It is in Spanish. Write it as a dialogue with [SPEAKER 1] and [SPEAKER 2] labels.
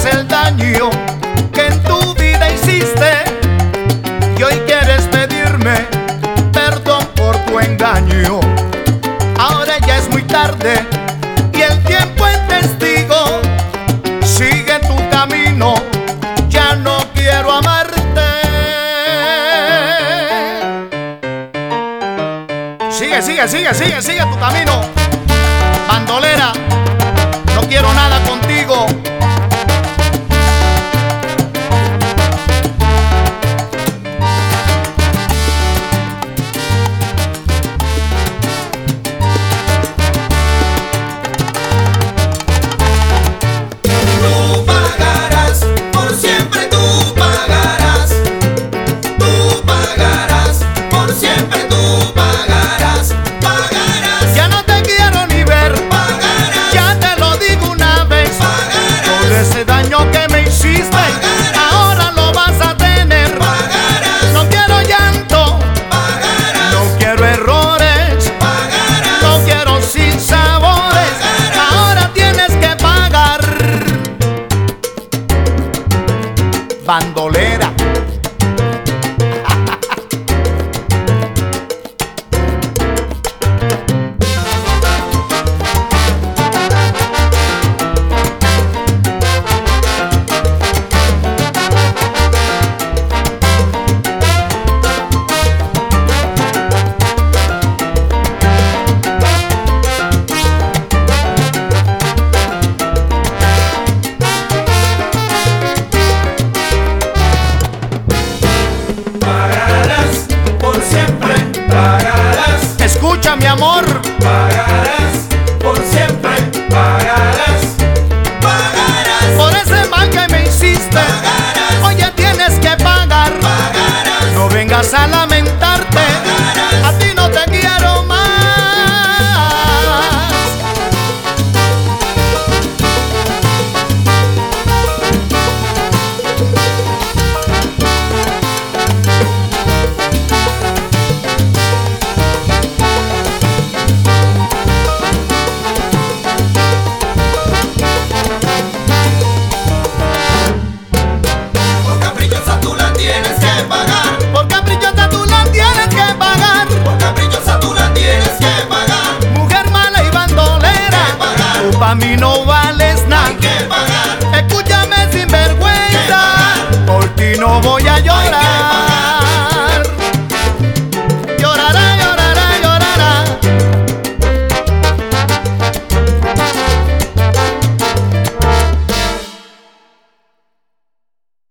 [SPEAKER 1] pagas el daño que en tu vida hiciste y hoy quieres pedirme perdón por tu engaño. Ahora ya es muy tarde y el tiempo es testigo. Sigue tu camino, ya no quiero amarte. Sigue tu camino, bandolera, no quiero nada contigo. Ese daño que me hiciste, pagarás. Ahora lo vas a tener. Pagarás. No quiero llanto, pagarás. No quiero errores, pagarás. No quiero sinsabores, pagarás. Ahora tienes que pagar. Bandolera.